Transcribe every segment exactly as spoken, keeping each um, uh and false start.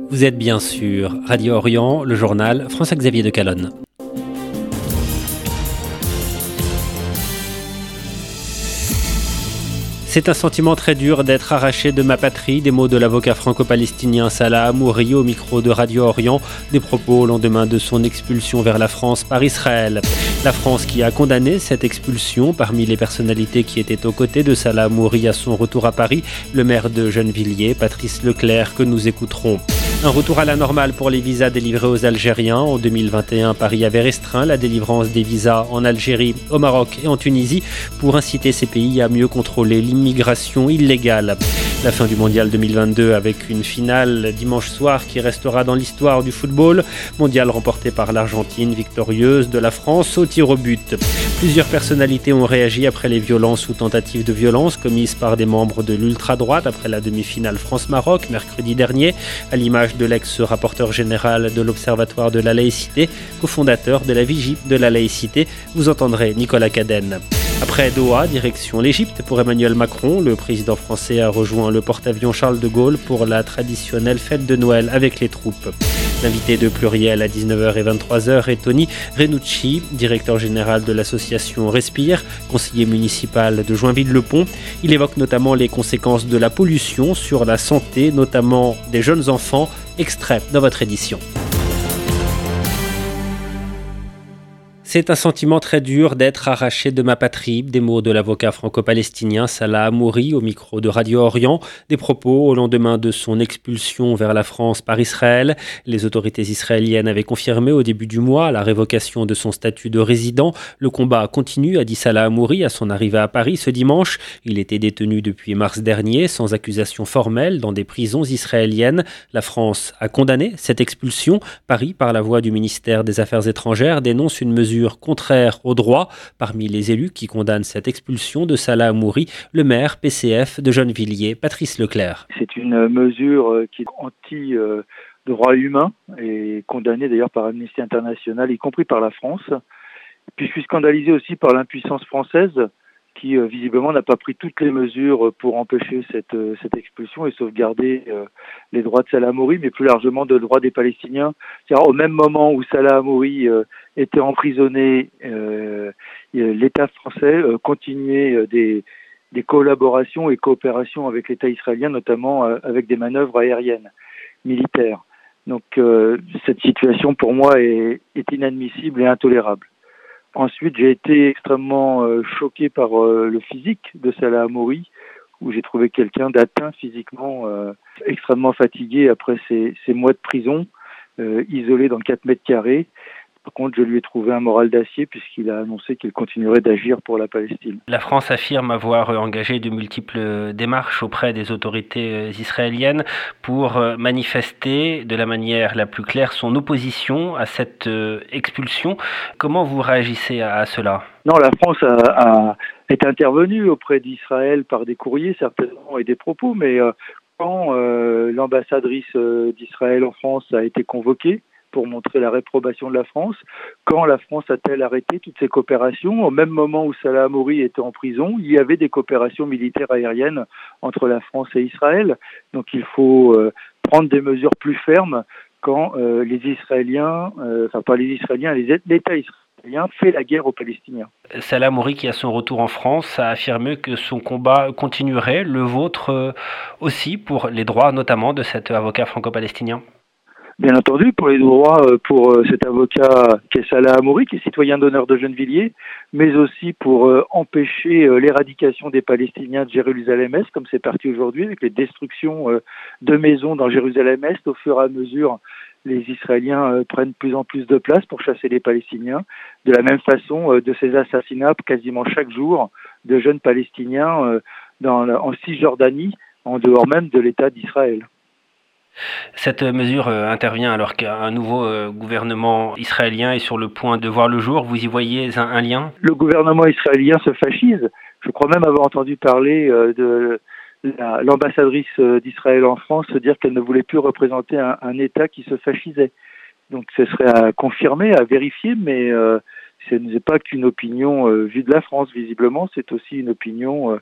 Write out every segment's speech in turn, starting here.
Vous êtes bien sûr Radio Orient, le journal François-Xavier de Calonne. C'est un sentiment très dur d'être arraché de ma patrie, des mots de l'avocat franco-palestinien Salah Hamouri au micro de Radio Orient, des propos au lendemain de son expulsion vers la France par Israël. La France qui a condamné cette expulsion, parmi les personnalités qui étaient aux côtés de Salah Hamouri à son retour à Paris, le maire de Gennevilliers, Patrice Leclerc, que nous écouterons. Un retour à la normale pour les visas délivrés aux Algériens. En deux mille vingt et un, Paris avait restreint la délivrance des visas en Algérie, au Maroc et en Tunisie pour inciter ces pays à mieux contrôler l'immigration illégale. La fin du mondial deux mille vingt-deux avec une finale dimanche soir qui restera dans l'histoire du football. Mondial remporté par l'Argentine, victorieuse de la France au tir au but. Plusieurs personnalités ont réagi après les violences ou tentatives de violence commises par des membres de l'ultra-droite après la demi-finale France-Maroc mercredi dernier, à l'image de l'ex-rapporteur général de l'Observatoire de la laïcité, cofondateur de la Vigie de la laïcité. Vous entendrez Nicolas Cadenne. Après Doha, direction l'Égypte pour Emmanuel Macron. Le président français a rejoint le porte-avions Charles de Gaulle pour la traditionnelle fête de Noël avec les troupes. L'invité de Pluriel à dix-neuf heures et vingt-trois heures est Tony Renucci, directeur général de l'association Respire, conseiller municipal de Joinville-le-Pont. Il évoque notamment les conséquences de la pollution sur la santé, notamment des jeunes enfants. Extrait dans votre édition. C'est un sentiment très dur d'être arraché de ma patrie, des mots de l'avocat franco-palestinien Salah Hamouri au micro de Radio Orient, des propos au lendemain de son expulsion vers la France par Israël. Les autorités israéliennes avaient confirmé au début du mois la révocation de son statut de résident. Le combat continue, a dit Salah Hamouri à son arrivée à Paris ce dimanche. Il était détenu depuis mars dernier, sans accusation formelle, dans des prisons israéliennes. La France a condamné cette expulsion. Paris, par la voix du ministère des Affaires étrangères, dénonce une mesure contraire au droit. Parmi les élus qui condamnent cette expulsion de Salah Hamouri, le maire P C F de Gennevilliers, Patrice Leclerc. C'est une mesure qui est anti-droit humain et condamnée d'ailleurs par Amnesty International, y compris par la France. Puis je suis scandalisé aussi par l'impuissance française qui euh, visiblement n'a pas pris toutes les mesures pour empêcher cette, euh, cette expulsion et sauvegarder euh, les droits de Salah Hamouri, mais plus largement le droit des Palestiniens. C'est-à-dire au même moment où Salah Hamouri euh, était emprisonné, euh, l'État français euh, continuait euh, des, des collaborations et coopérations avec l'État israélien, notamment euh, avec des manœuvres aériennes, militaires. Donc euh, cette situation pour moi est, est inadmissible et intolérable. Ensuite, j'ai été extrêmement euh, choqué par euh, le physique de Salah Hamouri, où j'ai trouvé quelqu'un d'atteint physiquement, euh, extrêmement fatigué après ces, ces mois de prison, euh, isolé dans quatre mètres carrés. Par contre, je lui ai trouvé un moral d'acier puisqu'il a annoncé qu'il continuerait d'agir pour la Palestine. La France affirme avoir engagé de multiples démarches auprès des autorités israéliennes pour manifester de la manière la plus claire son opposition à cette expulsion. Comment vous réagissez à cela ? Non, la France a, a, est intervenue auprès d'Israël par des courriers certainement et des propos, mais euh, quand euh, l'ambassadrice euh, d'Israël en France a été convoquée pour montrer la réprobation de la France, quand la France a-t-elle arrêté toutes ces coopérations? Au même moment où Salah Hamouri était en prison, il y avait des coopérations militaires aériennes entre la France et Israël. Donc il faut euh, prendre des mesures plus fermes quand euh, les Israéliens, euh, enfin pas les Israéliens, les, l'État israélien fait la guerre aux Palestiniens. Salah Hamouri, qui à son retour en France, a affirmé que son combat continuerait, le vôtre aussi, pour les droits notamment de cet avocat franco-palestinien. Bien entendu, pour les droits, pour cet avocat qui est Salah Hamouri, qui est citoyen d'honneur de Gennevilliers, mais aussi pour empêcher l'éradication des Palestiniens de Jérusalem-Est, comme c'est parti aujourd'hui, avec les destructions de maisons dans Jérusalem-Est. Au fur et à mesure, les Israéliens prennent de plus en plus de place pour chasser les Palestiniens. De la même façon, de ces assassinats quasiment chaque jour de jeunes Palestiniens dans, en Cisjordanie, en dehors même de l'État d'Israël. Cette mesure intervient alors qu'un nouveau gouvernement israélien est sur le point de voir le jour. Vous y voyez un, un lien ? Le gouvernement israélien se fascise. Je crois même avoir entendu parler de la, l'ambassadrice d'Israël en France dire qu'elle ne voulait plus représenter un, un État qui se fascisait. Donc ce serait à confirmer, à vérifier, mais euh, ce n'est pas qu'une opinion euh, vue de la France, visiblement. C'est aussi une opinion euh,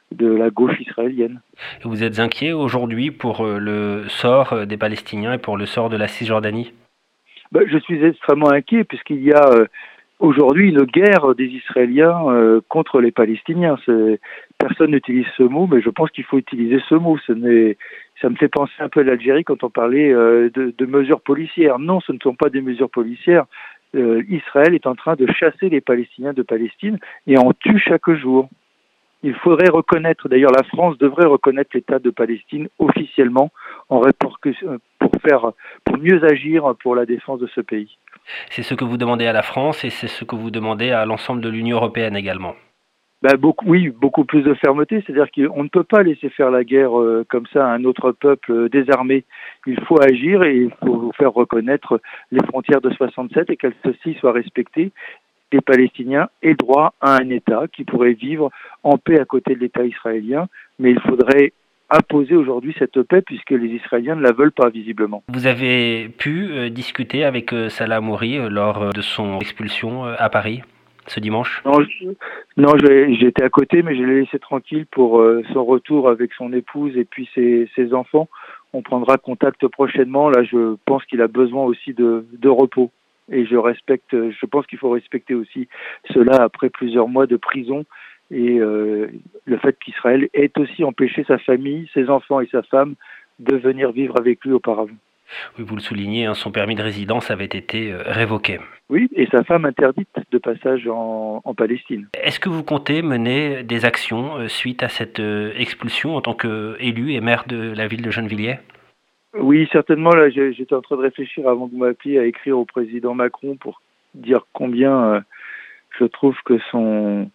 de la gauche israélienne. Vous êtes inquiet aujourd'hui pour le sort des Palestiniens et pour le sort de la Cisjordanie ? Ben, je suis extrêmement inquiet puisqu'il y a euh, aujourd'hui une guerre des Israéliens euh, contre les Palestiniens. C'est... Personne n'utilise ce mot, mais je pense qu'il faut utiliser ce mot. Ce n'est... Ça me fait penser un peu à l'Algérie quand on parlait euh, de, de mesures policières. Non, ce ne sont pas des mesures policières. Euh, Israël est en train de chasser les Palestiniens de Palestine et en tue chaque jour. Il faudrait reconnaître, d'ailleurs la France devrait reconnaître l'État de Palestine officiellement en répercussion, pour faire, pour mieux agir pour la défense de ce pays. C'est ce que vous demandez à la France et c'est ce que vous demandez à l'ensemble de l'Union européenne également. Ben beaucoup, oui, beaucoup plus de fermeté, c'est-à-dire qu'on ne peut pas laisser faire la guerre euh, comme ça à un autre peuple euh, désarmé. Il faut agir et il faut faire reconnaître les frontières de soixante-sept et qu'elles ceci soient respectées. Les Palestiniens aient droit à un État qui pourrait vivre en paix à côté de l'État israélien, mais il faudrait imposer aujourd'hui cette paix puisque les Israéliens ne la veulent pas visiblement. Vous avez pu euh, discuter avec euh, Salah Hamouri euh, lors de son expulsion euh, à Paris ce dimanche ? Non, je, non je, j'étais à côté, mais je l'ai laissé tranquille pour euh, son retour avec son épouse et puis ses, ses enfants. On prendra contact prochainement. Là, je pense qu'il a besoin aussi de, de repos. Et je respecte, je pense qu'il faut respecter aussi cela après plusieurs mois de prison et euh, le fait qu'Israël ait aussi empêché sa famille, ses enfants et sa femme de venir vivre avec lui auparavant. Oui, vous le soulignez, hein, son permis de résidence avait été euh, révoqué. Oui, et sa femme interdite de passage en, en Palestine. Est-ce que vous comptez mener des actions euh, suite à cette euh, expulsion en tant qu'élu et maire de la ville de Gennevilliers ? Oui, certainement. Là, j'étais en train de réfléchir avant que vous m'appeliez à écrire au président Macron pour dire combien euh, je trouve que son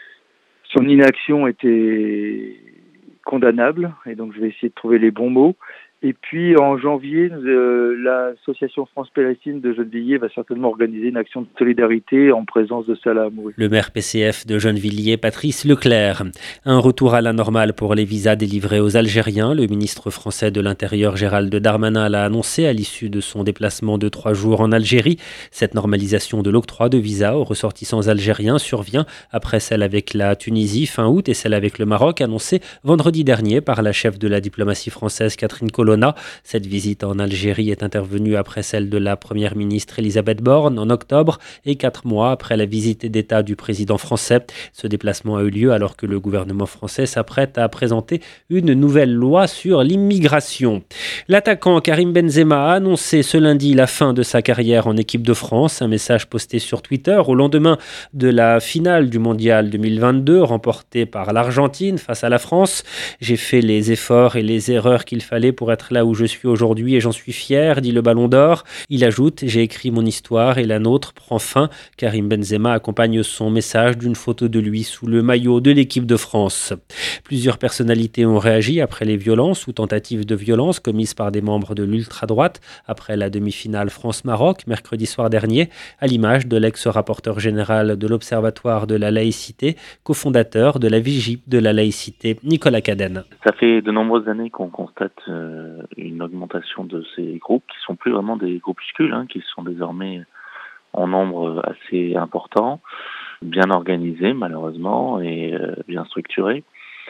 son inaction était condamnable. Et donc, je vais essayer de trouver les bons mots. Et puis, en janvier, euh, l'association France-Palestine de Gennevilliers va certainement organiser une action de solidarité en présence de Salah Hamouri. Le maire P C F de Gennevilliers, Patrice Leclerc. Un retour à la normale pour les visas délivrés aux Algériens. Le ministre français de l'Intérieur, Gérald Darmanin, l'a annoncé à l'issue de son déplacement de trois jours en Algérie. Cette normalisation de l'octroi de visas aux ressortissants algériens survient après celle avec la Tunisie fin août et celle avec le Maroc annoncée vendredi dernier par la chef de la diplomatie française, Catherine Colonna. Cette visite en Algérie est intervenue après celle de la première ministre Elisabeth Borne en octobre et quatre mois après la visite d'État du président français. Ce déplacement a eu lieu alors que le gouvernement français s'apprête à présenter une nouvelle loi sur l'immigration. L'attaquant Karim Benzema a annoncé ce lundi la fin de sa carrière en équipe de France. Un message posté sur Twitter au lendemain de la finale du mondial deux mille vingt-deux remportée par l'Argentine face à la France. J'ai fait les efforts et les erreurs qu'il fallait pour être là où je suis aujourd'hui et j'en suis fier, dit le Ballon d'Or. Il ajoute « J'ai écrit mon histoire et la nôtre prend fin ». Karim Benzema accompagne son message d'une photo de lui sous le maillot de l'équipe de France. Plusieurs personnalités ont réagi après les violences ou tentatives de violence commises par des membres de l'ultra-droite après la demi-finale France-Maroc mercredi soir dernier, à l'image de l'ex-rapporteur général de l'Observatoire de la laïcité, cofondateur de la Vigie de la laïcité, Nicolas Cadenne. Ça fait de nombreuses années qu'on constate euh, une augmentation de ces groupes qui sont plus vraiment des groupuscules, hein, qui sont désormais en nombre assez important, bien organisés malheureusement et euh, bien structurés.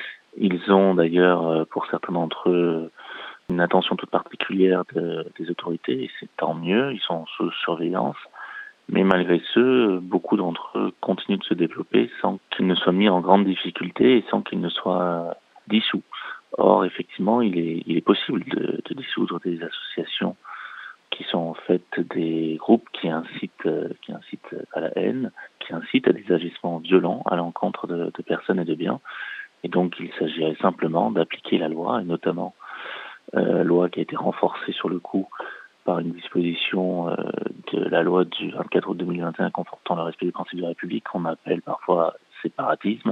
Ils ont d'ailleurs, pour certains d'entre eux, une attention toute particulière de, des autorités et c'est tant mieux, ils sont sous surveillance. Mais malgré ce, beaucoup d'entre eux continuent de se développer sans qu'ils ne soient mis en grande difficulté et sans qu'ils ne soient dissous. Or, effectivement, il est, il est possible de, de dissoudre des associations qui sont en fait des groupes qui incitent, qui incitent à la haine, qui incitent à des agissements violents à l'encontre de, de personnes et de biens. Et donc, il s'agirait simplement d'appliquer la loi, et notamment euh, loi qui a été renforcée sur le coup par une disposition euh, de la loi du vingt-quatre août deux mille vingt et un confortant le respect des principes de la République, qu'on appelle parfois séparatisme,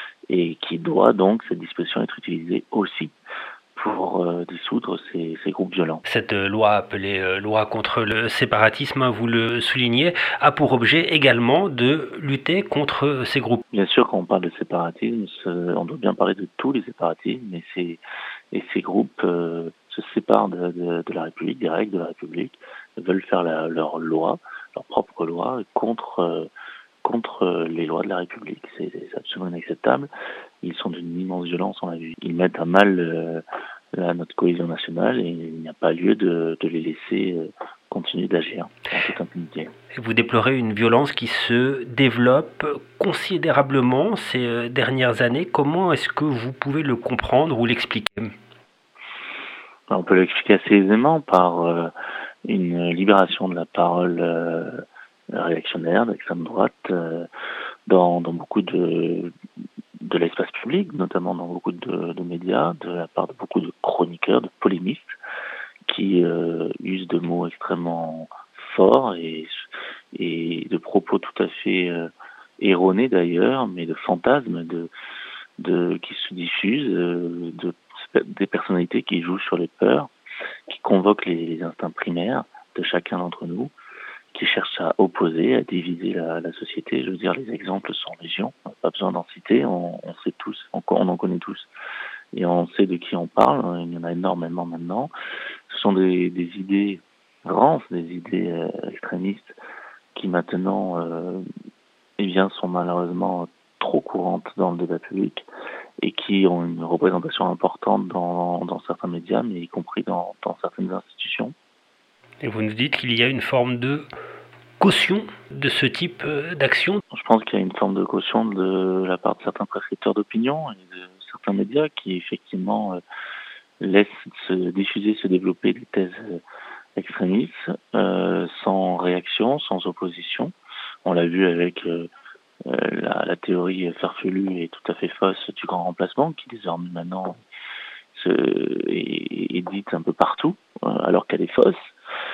et qui doit donc, cette disposition, être utilisée aussi pour euh, dissoudre ces, ces groupes violents. Cette loi appelée euh, loi contre le séparatisme, vous le soulignez, a pour objet également de lutter contre ces groupes. Bien sûr, quand on parle de séparatisme, on doit bien parler de tous les séparatismes, mais ces, et ces groupes euh, se séparent de, de, de la République, des règles de la République, veulent faire la, leur loi, leur propre loi, contre, euh, contre les lois de la République. C'est, c'est absolument inacceptable. ils sont d'une immense violence, on l'a vu. Ils mettent à mal euh, la, notre cohésion nationale et il n'y a pas lieu de, de les laisser euh, continuer d'agir en toute impunité. Vous déplorez une violence qui se développe considérablement ces dernières années. Comment est-ce que vous pouvez le comprendre ou l'expliquer ? On peut l'expliquer assez aisément par euh, une libération de la parole euh, réactionnaire d'extrême droite euh, dans, dans beaucoup de, de l'espace public, notamment dans beaucoup de, de médias, de la part de beaucoup de chroniqueurs, de polémistes, qui euh, usent de mots extrêmement forts et, et de propos tout à fait euh, erronés d'ailleurs, mais de fantasmes de, de, qui se diffusent, euh, de, des personnalités qui jouent sur les peurs, qui convoquent les, les instincts primaires de chacun d'entre nous, qui cherchent à opposer, à diviser la, la société. Je veux dire, les exemples sont légion, pas besoin d'en citer, on, on sait tous, on, on en connaît tous. Et on sait de qui on parle, il y en a énormément maintenant. Ce sont des, des idées rances, des idées euh, extrémistes qui maintenant euh, eh bien, sont malheureusement trop courantes dans le débat public et qui ont une représentation importante dans, dans certains médias, mais y compris dans, dans certaines institutions. Et vous nous dites qu'il y a une forme de caution de ce type d'action ? Je pense qu'il y a une forme de caution de la part de certains prescripteurs d'opinion et de certains médias qui effectivement euh, laissent se diffuser, se développer des thèses euh, extrémistes euh, sans réaction, sans opposition. On l'a vu avec euh, euh, la, la théorie farfelue et tout à fait fausse du grand remplacement qui désormais maintenant se, est, est dite un peu partout euh, alors qu'elle est fausse.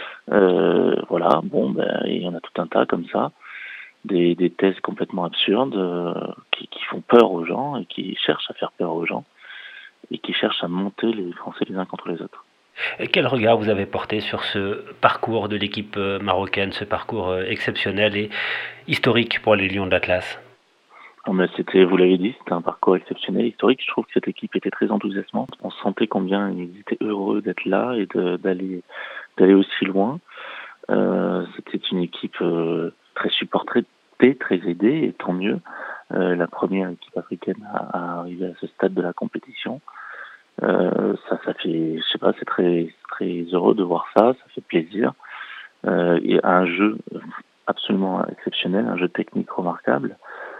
Euh, voilà, bon, ben, il y en a tout un tas comme ça, des, des thèses complètement absurdes euh, qui, qui font peur aux gens et qui cherchent à faire peur aux gens et qui cherchent à monter les Français les uns contre les autres. Et quel regard vous avez porté sur ce parcours de l'équipe marocaine, ce parcours exceptionnel et historique pour les Lions de l'Atlas ? Non, mais c'était, vous l'avez dit, c'était un parcours exceptionnel, historique. Je trouve que cette équipe était très enthousiasmante. On sentait combien ils étaient heureux d'être là et de, d'aller, d'aller aussi loin. Euh, c'était une équipe euh, très supportée, très aidée, et tant mieux. Euh, la première équipe africaine à, à arriver à ce stade de la compétition. Euh, ça, ça fait, je sais pas, c'est très, très heureux de voir ça. Ça fait plaisir. Euh, et un jeu absolument exceptionnel, un jeu technique remarquable.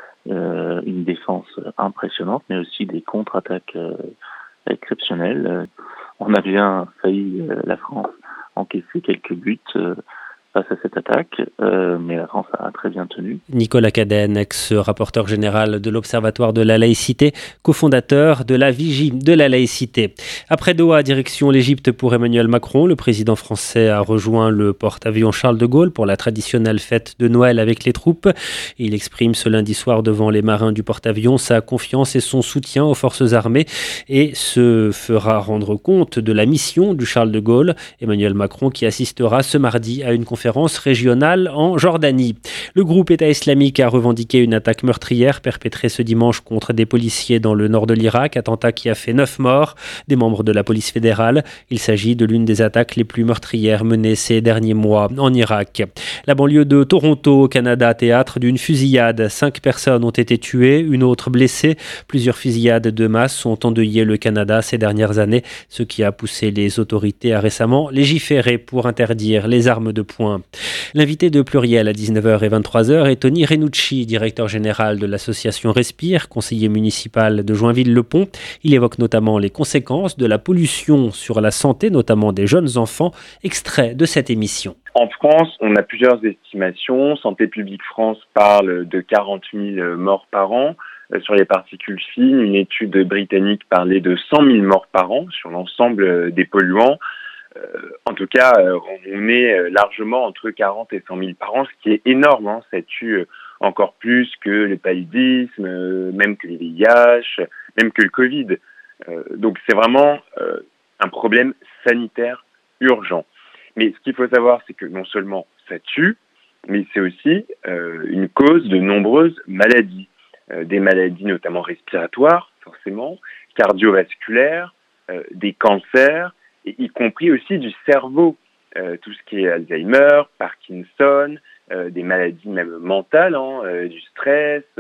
Euh, une défense impressionnante, mais aussi des contre-attaques euh, exceptionnelles. Euh, on a bien failli, euh, la France, encaisser quelques buts euh, face à cette attaque, euh, mais la France a très bien tenu. Nicolas Cadenne, ex-rapporteur général de l'Observatoire de la laïcité, cofondateur de la Vigie de la laïcité. Après Doha, direction l'Égypte pour Emmanuel Macron, le président français a rejoint le porte-avions Charles de Gaulle pour la traditionnelle fête de Noël avec les troupes. Il exprime ce lundi soir devant les marins du porte-avions sa confiance et son soutien aux forces armées et se fera rendre compte de la mission du Charles de Gaulle. Emmanuel Macron qui assistera ce mardi à une conférence régionale en Jordanie. Le groupe État islamique a revendiqué une attaque meurtrière perpétrée ce dimanche contre des policiers dans le nord de l'Irak, attentat qui a fait neuf morts, des membres de la police fédérale. Il s'agit de l'une des attaques les plus meurtrières menées ces derniers mois en Irak. La banlieue de Toronto, au Canada, théâtre d'une fusillade. Cinq personnes ont été tuées, une autre blessée. Plusieurs fusillades de masse ont endeuillé le Canada ces dernières années, ce qui a poussé les autorités à récemment légiférer pour interdire les armes de poing. L'invité de Pluriel à dix-neuf heures et vingt-trois heures est Tony Renucci, directeur général de l'association Respire, conseiller municipal de Joinville-le-Pont. Il évoque notamment les conséquences de la pollution sur la santé, notamment des jeunes enfants. Extrait de cette émission. En France, on a plusieurs estimations. Santé publique France parle de quarante mille morts par an. Sur les particules fines, une étude britannique parlait de cent mille morts par an sur l'ensemble des polluants. Euh, en tout cas, euh, on est largement entre quarante et cent mille par an, ce qui est énorme. Hein. Ça tue encore plus que le paludisme, euh, même que les V I H, même que le Covid. Euh, donc c'est vraiment euh, un problème sanitaire urgent. Mais ce qu'il faut savoir, c'est que non seulement ça tue, mais c'est aussi euh, une cause de nombreuses maladies. Euh, des maladies notamment respiratoires, forcément, cardiovasculaires, euh, des cancers, et y compris aussi du cerveau, euh, tout ce qui est Alzheimer, Parkinson, euh, des maladies même mentales, hein, euh, du stress, euh,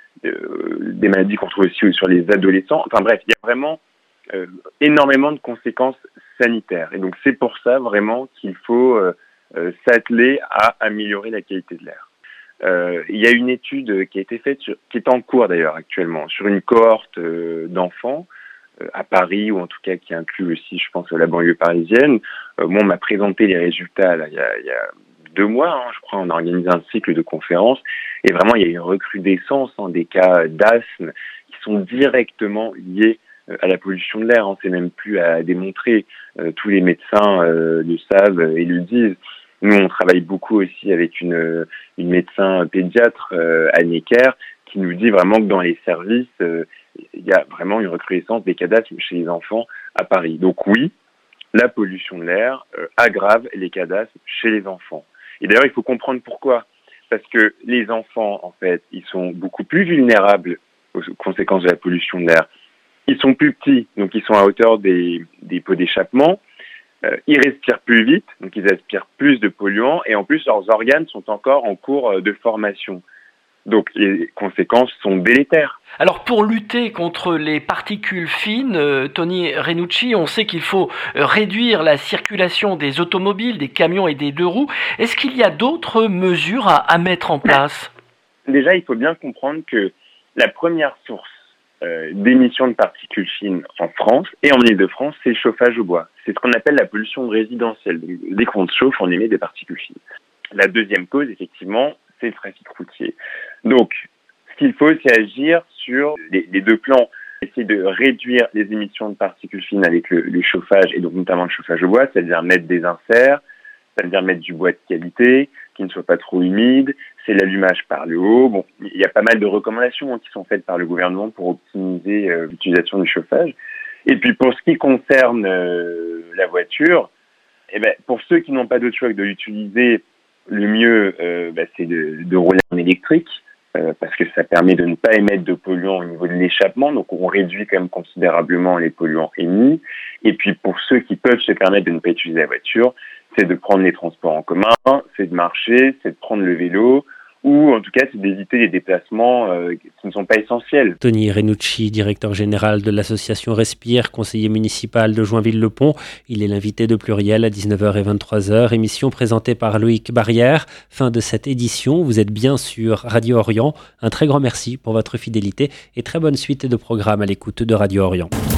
euh, des maladies qu'on trouve aussi sur les adolescents. Enfin bref, il y a vraiment euh, énormément de conséquences sanitaires. Et donc c'est pour ça vraiment qu'il faut euh, euh, s'atteler à améliorer la qualité de l'air. Euh, il y a une étude qui a été faite, sur, qui est en cours d'ailleurs actuellement, sur une cohorte euh, d'enfants euh, à Paris, ou en tout cas qui inclut aussi, je pense, la banlieue parisienne. Euh, moi, on m'a présenté les résultats là, il, y a, il y a deux mois, hein, je crois, on a organisé un cycle de conférences, et vraiment il y a une recrudescence hein, des cas d'asthme qui sont directement liés euh, à la pollution de l'air. Hein. C'est même plus à démontrer. Euh, tous les médecins euh, le savent et le disent. Nous, on travaille beaucoup aussi avec une, une médecin pédiatre, euh, Anne Ecker, qui nous dit vraiment que dans les services, euh, il y a vraiment une recrudescence des cas d'asthme chez les enfants à Paris. Donc oui, la pollution de l'air euh, aggrave les cas d'asthme chez les enfants. Et d'ailleurs, il faut comprendre pourquoi. Parce que les enfants, en fait, ils sont beaucoup plus vulnérables aux conséquences de la pollution de l'air. Ils sont plus petits, donc ils sont à hauteur des, des pots d'échappement. Euh, ils respirent plus vite, donc ils aspirent plus de polluants, et en plus leurs organes sont encore en cours de formation. Donc les conséquences sont délétères. Alors pour lutter contre les particules fines, euh, Tony Renucci, on sait qu'il faut réduire la circulation des automobiles, des camions et des deux roues. Est-ce qu'il y a d'autres mesures à, à mettre en place ? Déjà, il faut bien comprendre que la première source Euh, d'émissions de particules fines en France et en Île-de-France, c'est le chauffage au bois. C'est ce qu'on appelle la pollution résidentielle. Donc, dès qu'on se chauffe, on émet des particules fines. La deuxième cause, effectivement, c'est le trafic routier. Donc, ce qu'il faut, c'est agir sur les, les deux plans. Essayer de réduire les émissions de particules fines avec le, le chauffage, et donc notamment le chauffage au bois, c'est-à-dire mettre des inserts, c'est-à-dire mettre du bois de qualité, qui ne soit pas trop humide, c'est l'allumage par le haut. Bon, il y a pas mal de recommandations hein, qui sont faites par le gouvernement pour optimiser euh, l'utilisation du chauffage. Et puis pour ce qui concerne euh, la voiture, eh ben, pour ceux qui n'ont pas d'autre choix que de l'utiliser, le mieux, euh, bah, c'est de, de rouler en électrique, euh, parce que ça permet de ne pas émettre de polluants au niveau de l'échappement, donc on réduit quand même considérablement les polluants émis. Et puis pour ceux qui peuvent se permettre de ne pas utiliser la voiture, c'est de prendre les transports en commun, c'est de marcher, c'est de prendre le vélo, ou en tout cas c'est d'éviter les déplacements euh, qui ne sont pas essentiels. Tony Renucci, directeur général de l'association Respire, conseiller municipal de Joinville-le-Pont. Il est l'invité de Pluriel à dix-neuf heures et vingt-trois heures, émission présentée par Loïc Barrière. Fin de cette édition, vous êtes bien sur Radio Orient. Un très grand merci pour votre fidélité et très bonne suite de programmes à l'écoute de Radio Orient.